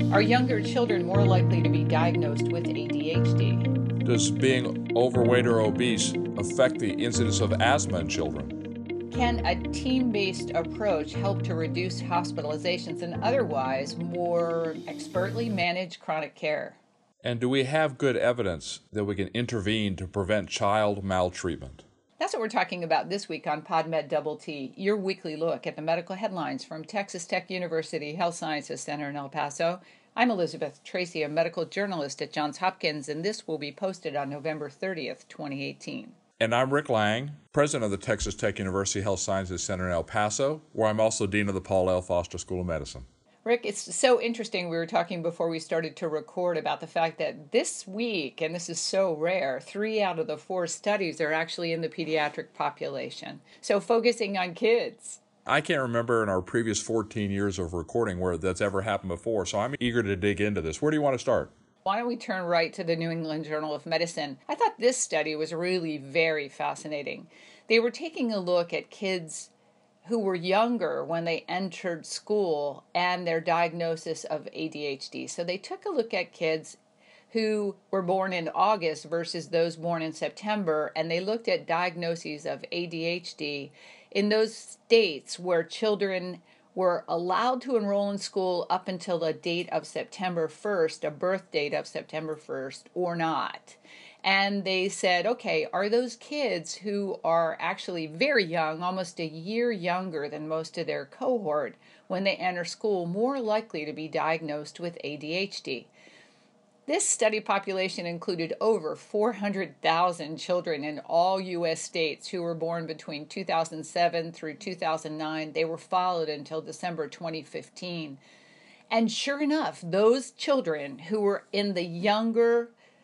Are younger children more likely to be diagnosed with ADHD? Does being overweight or obese affect the incidence of asthma in children? Can a team-based approach help to reduce hospitalizations and otherwise more expertly manage chronic care? And do we have good evidence that we can intervene to prevent child maltreatment? That's what we're talking about this week on PodMed Double T, your weekly look at the medical headlines from Texas Tech University Health Sciences Center in El Paso. I'm Elizabeth Tracy, a medical journalist at Johns Hopkins, and this will be posted on November 30th, 2018. And I'm Rick Lang, president of the Texas Tech University Health Sciences Center in El Paso, where I'm also dean of the Paul L. Foster School of Medicine. Rick, it's so interesting. We were talking before we started to record about the fact that this week, and this is so rare, 3 out of the 4 studies are actually in the pediatric population. So focusing on kids. I can't remember in our previous 14 years of recording where that's ever happened before, so I'm eager to dig into this. Where do you want to start? Why don't we turn right to the New England Journal of Medicine? I thought this study was really very fascinating. They were taking a look at kids who were younger when they entered school and their diagnosis of ADHD. So they took a look at kids who were born in August versus those born in September, and they looked at diagnoses of ADHD in those states where children were allowed to enroll in school up until the date of September 1st, a birth date of September 1st, or not. And they said, okay, are those kids who are actually very young, almost a year younger than most of their cohort, when they enter school, more likely to be diagnosed with ADHD? This study population included over 400,000 children in all U.S. states who were born between 2007 through 2009. They were followed until December 2015. And sure enough, those children who were in the younger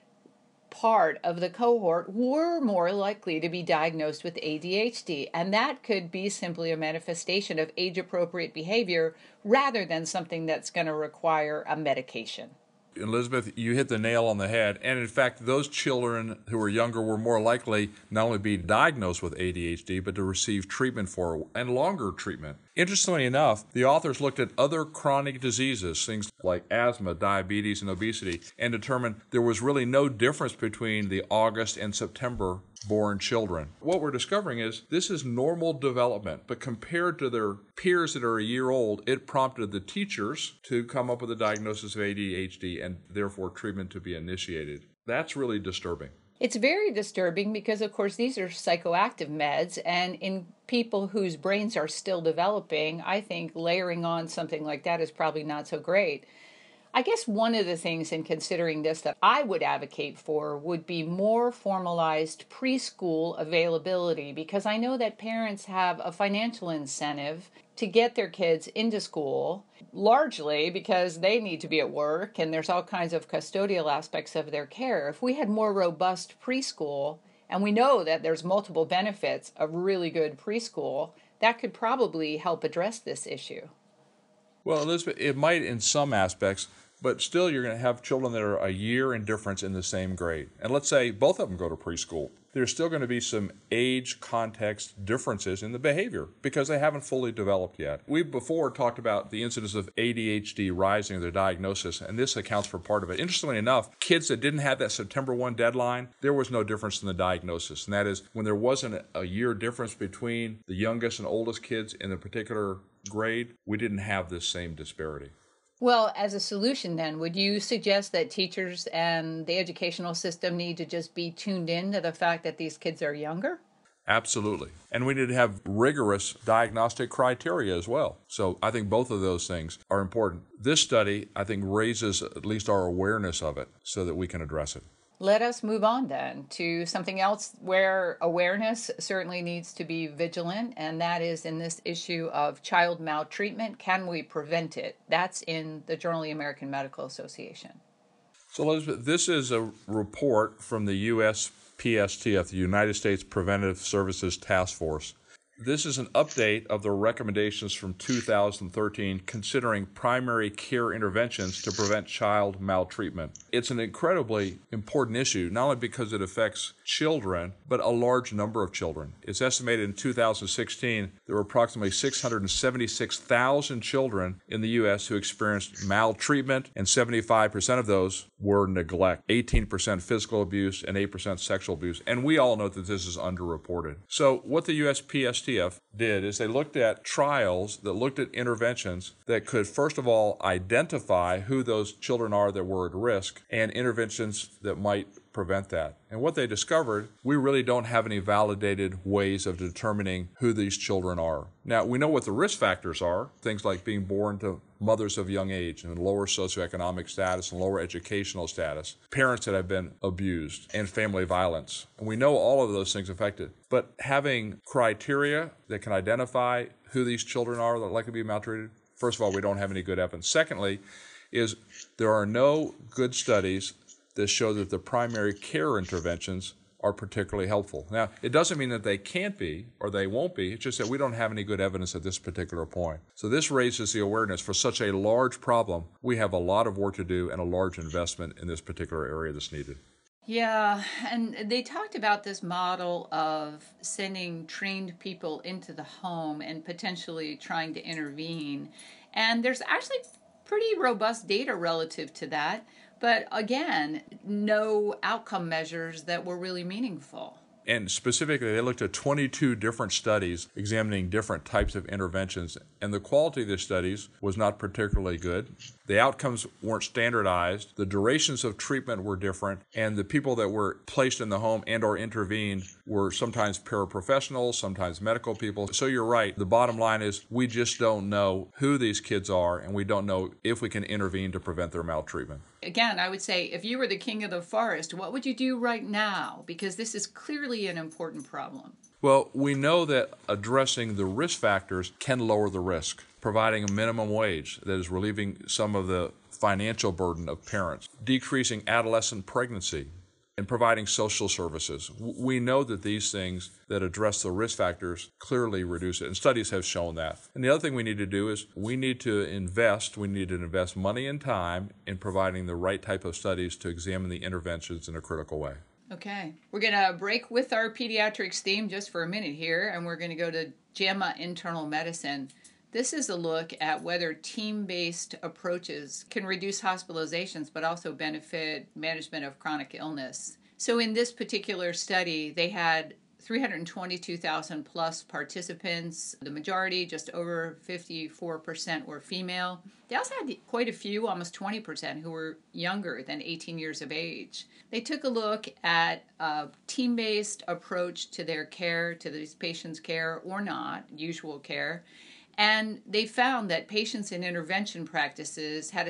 part of the cohort were more likely to be diagnosed with ADHD, and that could be simply a manifestation of age-appropriate behavior rather than something that's going to require a medication. Elizabeth, you hit the nail on the head. And in fact, those children who were younger were more likely not only to be diagnosed with ADHD, but to receive treatment for it, and longer treatment. Interestingly enough, the authors looked at other chronic diseases, things like asthma, diabetes, and obesity, and determined there was really no difference between the August and September born children. What we're discovering is this is normal development, but compared to their peers that are a year old, it prompted the teachers to come up with a diagnosis of ADHD and therefore treatment to be initiated. That's really disturbing. It's very disturbing because, of course, these are psychoactive meds, and in people whose brains are still developing, I think layering on something like that is probably not so great. I guess one of the things in considering this that I would advocate for would be more formalized preschool availability, because I know that parents have a financial incentive to get their kids into school, largely because they need to be at work and there's all kinds of custodial aspects of their care. If we had more robust preschool, and we know that there's multiple benefits of really good preschool, that could probably help address this issue. Well, Elizabeth, it might in some aspects, but still you're going to have children that are a year in difference in the same grade. And let's say both of them go to preschool. There's still going to be some age context differences in the behavior because they haven't fully developed yet. We've before talked about the incidence of ADHD rising, their diagnosis, and this accounts for part of it. Interestingly enough, kids that didn't have that September 1 deadline, there was no difference in the diagnosis. And that is when there wasn't a year difference between the youngest and oldest kids in a particular grade, we didn't have this same disparity. Well, as a solution then, would you suggest that teachers and the educational system need to just be tuned in to the fact that these kids are younger? Absolutely. And we need to have rigorous diagnostic criteria as well. So I think both of those things are important. This study, I think, raises at least our awareness of it so that we can address it. Let us move on then to something else where awareness certainly needs to be vigilant, and that is in this issue of child maltreatment. Can we prevent it? That's in the Journal of the American Medical Association. So, Elizabeth, this is a report from the USPSTF, the United States Preventive Services Task Force. This is an update of the recommendations from 2013 considering primary care interventions to prevent child maltreatment. It's an incredibly important issue, not only because it affects children, but a large number of children. It's estimated in 2016 there were approximately 676,000 children in the U.S. who experienced maltreatment, and 75% of those were neglect, 18% physical abuse, and 8% sexual abuse. And we all know that this is underreported. So what the USPSTF did is they looked at trials that looked at interventions that could, first of all, identify who those children are that were at risk and interventions that might prevent that. And what they discovered, we really don't have any validated ways of determining who these children are. Now, we know what the risk factors are, things like being born to mothers of young age and lower socioeconomic status and lower educational status, parents that have been abused, and family violence. And we know all of those things affect it. But having criteria that can identify who these children are that are likely to be maltreated, first of all, we don't have any good evidence. Secondly, is there are no good studies that show that the primary care interventions are particularly helpful. Now, it doesn't mean that they can't be or they won't be. It's just that we don't have any good evidence at this particular point. So this raises the awareness for such a large problem. We have a lot of work to do and a large investment in this particular area that's needed. Yeah, and they talked about this model of sending trained people into the home and potentially trying to intervene. And there's actually pretty robust data relative to that. But again, no outcome measures that were really meaningful. And specifically, they looked at 22 different studies examining different types of interventions, and the quality of the studies was not particularly good. The outcomes weren't standardized, the durations of treatment were different, and the people that were placed in the home and or intervened were sometimes paraprofessionals, sometimes medical people. So you're right, the bottom line is we just don't know who these kids are, and we don't know if we can intervene to prevent their maltreatment. Again, I would say if you were the king of the forest, what would you do right now? Because this is clearly an important problem. Well, we know that addressing the risk factors can lower the risk, providing a minimum wage that is relieving some of the financial burden of parents, decreasing adolescent pregnancy, and providing social services. We know that these things that address the risk factors clearly reduce it, and studies have shown that. And the other thing we need to do is we need to invest money and time in providing the right type of studies to examine the interventions in a critical way. Okay, we're going to break with our pediatrics theme just for a minute here, and we're going to go to JAMA Internal Medicine. This is a look at whether team-based approaches can reduce hospitalizations but also benefit management of chronic illness. So in this particular study, they had 322,000 plus participants. The majority, just over 54%, were female. They also had quite a few, almost 20%, who were younger than 18 years of age. They took a look at a team-based approach to their care, to these patients' care or not, usual care. And they found that patients in intervention practices had a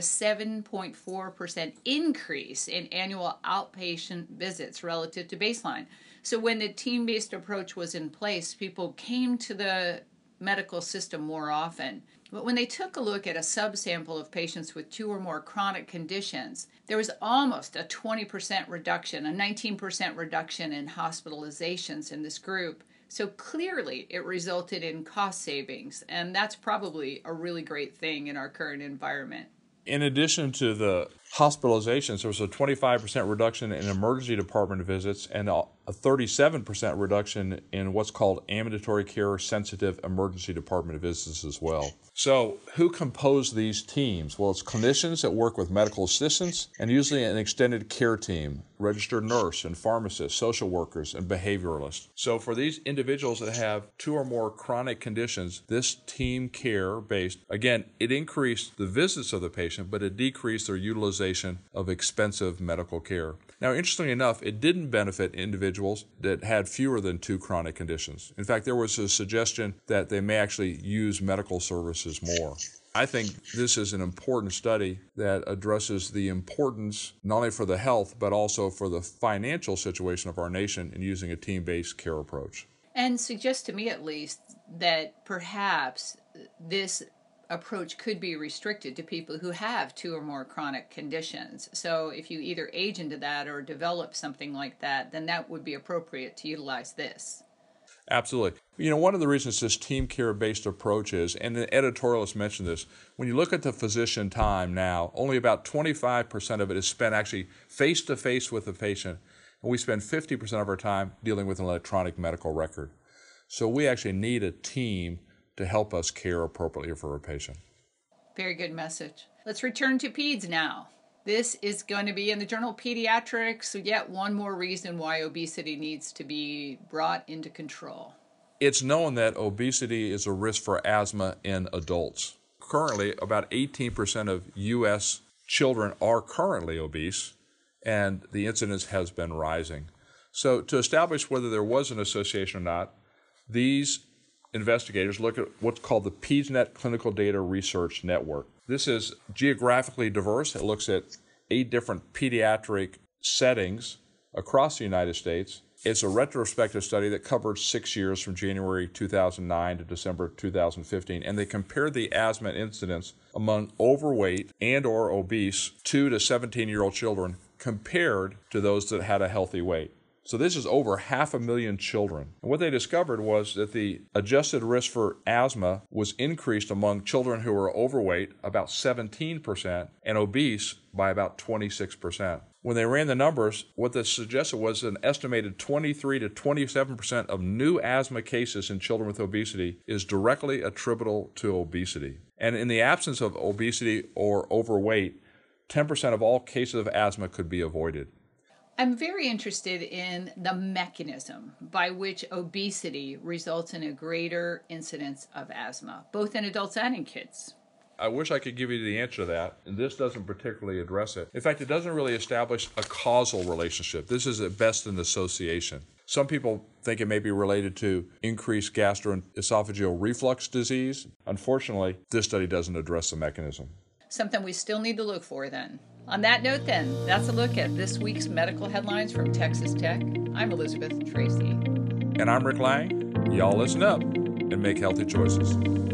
7.4% increase in annual outpatient visits relative to baseline. So when the team-based approach was in place, people came to the medical system more often. But when they took a look at a subsample of patients with 2 or more chronic conditions, there was almost a 20% reduction, a 19% reduction in hospitalizations in this group. So clearly it resulted in cost savings, and that's probably a really great thing in our current environment. In addition to the hospitalizations, there was a 25% reduction in emergency department visits and a 37% reduction in what's called ambulatory care sensitive emergency department visits as well. So who compose these teams? Well, it's clinicians that work with medical assistants and usually an extended care team, registered nurse and pharmacists, social workers, and behavioralists. So for these individuals that have 2 or more chronic conditions, this team care based, again, it increased the visits of the patient, but it decreased their utilization of expensive medical care. Now, interestingly enough, it didn't benefit individuals that had fewer than 2 chronic conditions. In fact, there was a suggestion that they may actually use medical services more. I think this is an important study that addresses the importance not only for the health, but also for the financial situation of our nation in using a team-based care approach. And suggests to me at least that perhaps this approach could be restricted to people who have 2 or more chronic conditions. So if you either age into that or develop something like that, then that would be appropriate to utilize this. Absolutely. One of the reasons this team care-based approach is, and the editorialists mentioned this, when you look at the physician time now, only about 25% of it is spent actually face-to-face with the patient, and we spend 50% of our time dealing with an electronic medical record. So we actually need a team to help us care appropriately for a patient. Very good message. Let's return to peds now. This is going to be in the Journal of Pediatrics, yet one more reason why obesity needs to be brought into control. It's known that obesity is a risk for asthma in adults. Currently, about 18% of U.S. children are currently obese, and the incidence has been rising. So to establish whether there was an association or not, these investigators look at what's called the PedsNet Clinical Data Research Network. This is geographically diverse. It looks at 8 different pediatric settings across the United States. It's a retrospective study that covered 6 years from January 2009 to December 2015, and they compared the asthma incidence among overweight and or obese 2 to 17-year-old children compared to those that had a healthy weight. So this is over 500,000 children. And what they discovered was that the adjusted risk for asthma was increased among children who were overweight about 17% and obese by about 26%. When they ran the numbers, what this suggested was an estimated 23 to 27% of new asthma cases in children with obesity is directly attributable to obesity. And in the absence of obesity or overweight, 10% of all cases of asthma could be avoided. I'm very interested in the mechanism by which obesity results in a greater incidence of asthma, both in adults and in kids. I wish I could give you the answer to that, and this doesn't particularly address it. In fact, it doesn't really establish a causal relationship. This is at best an association. Some people think it may be related to increased gastroesophageal reflux disease. Unfortunately, this study doesn't address the mechanism. Something we still need to look for then. On that note then, that's a look at this week's medical headlines from Texas Tech. I'm Elizabeth Tracy. And I'm Rick Lang. Y'all listen up and make healthy choices.